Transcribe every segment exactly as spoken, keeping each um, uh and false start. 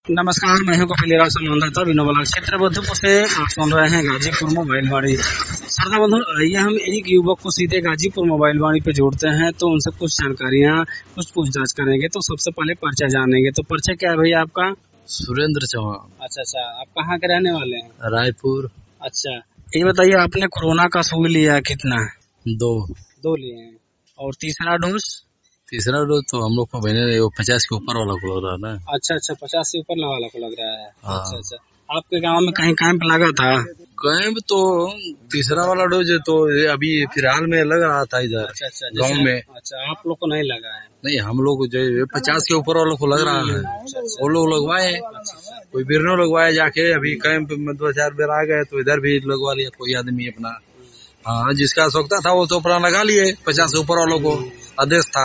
नमस्कार, मैं हूं कपिल था विनोबला क्षेत्र बुद्धपुर से आप सुन रहे हैं गाजीपुर मोबाइल वाणी। श्रोता बंधु, आइए हम एक युवक को सीधे गाजीपुर मोबाइल वाणी पे जोड़ते हैं तो उनसे कुछ जानकारियां कुछ पूछताछ करेंगे। तो सबसे पहले परिचय जानेंगे। तो परिचय क्या है भैया आपका? सुरेंद्र चौहान। अच्छा अच्छा, आप कहाँ के रहने वाले हैं? रायपुर। अच्छा, ये बताइए आपने कोरोना का सुई लिया कितना? दो दो लिए हैं। और तीसरा डोज? तीसरा डोज तो हम लोग को महीने वो पचास के ऊपर वाला को लग रहा है ना। अच्छा अच्छा, पचास से ऊपर वाला को लग रहा है। हाँ। अच्छा अच्छा, आपके गांव में कहीं कैंप लगा था? कैंप तो तीसरा वाला डोज तो अभी फिलहाल में लग रहा था इधर। अच्छा अच्छा, गाँव में। अच्छा, आप लोग को नहीं लगा है? नहीं, हम लोग जो पचास के ऊपर वालों को लग रहा है वो लोग लगवाए। कोई बिरनो लगवाए जाके। अभी कैंप में दो चार बेर आ गए तो इधर भी लगवा लिया कोई आदमी अपना। हाँ, जिसका आवश्यकता था वो तो अपना लगा लिए। पचास से ऊपर वालों को आदेश था।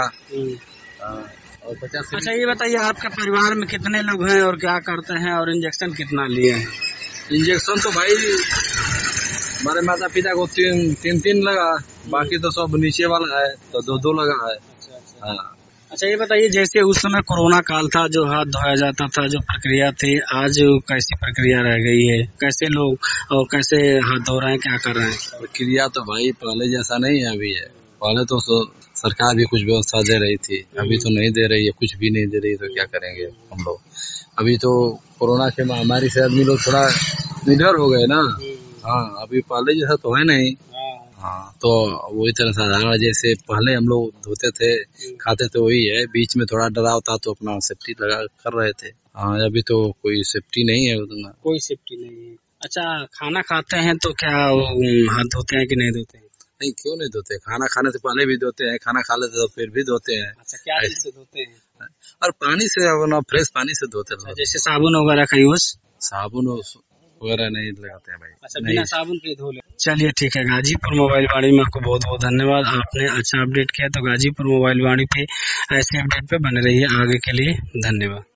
और पचास। अच्छा, ये बताइए आपके परिवार में कितने लोग हैं और क्या करते हैं और इंजेक्शन कितना लिए हैं? इंजेक्शन तो भाई हमारे माता पिता को तीन तीन तीन लगा, बाकी तो सब नीचे वाला है तो दो दो लगा है। अच्छा अच्छा। हाँ। अच्छा, ये बताइए जैसे उस समय कोरोना काल था, जो हाथ धोया जाता था, जो प्रक्रिया थी, आज कैसी प्रक्रिया रह गई है? कैसे लोग और कैसे हाथ धो रहे हैं, क्या कर रहे हैं? प्रक्रिया तो भाई पहले जैसा नहीं है अभी है। पहले तो सरकार भी कुछ व्यवस्था दे रही थी, अभी तो नहीं दे रही है, कुछ भी नहीं दे रही। तो क्या करेंगे हम लोग? अभी तो कोरोना के महामारी से आदमी लोग थोड़ा निडर हो गए ना। हाँ, अभी पहले जैसा तो है नहीं। हाँ, तो वही तरह साधारण जैसे पहले हम लोग धोते थे खाते थे वही है। बीच में थोड़ा डराव था तो अपना सेफ्टी लगा कर रहे थे। हाँ, अभी तो कोई सेफ्टी नहीं है उतना। कोई सेफ्टी नहीं है। अच्छा, खाना खाते हैं तो क्या हाथ धोते हैं कि नहीं धोते हैं? नहीं, क्यों नहीं धोते? खाना खाने से पहले भी धोते हैं, खाना खा लेते तो फिर भी धोते हैं। अच्छा, क्या चीज से धोते हैं? और पानी से, अपना फ्रेश पानी से धोते हैं। जैसे साबुन वगैरह का यूज? साबुन वगैरह नहीं लगाते हैं भाई। अच्छा, बिना साबुन के धो ले। चलिए ठीक है, गाजीपुर मोबाइल वाणी में आपको बहुत बहुत धन्यवाद। आपने अच्छा अपडेट किया। तो गाजीपुर मोबाइल वाणी पे ऐसे अपडेट पे बने रहिए आगे के लिए। धन्यवाद।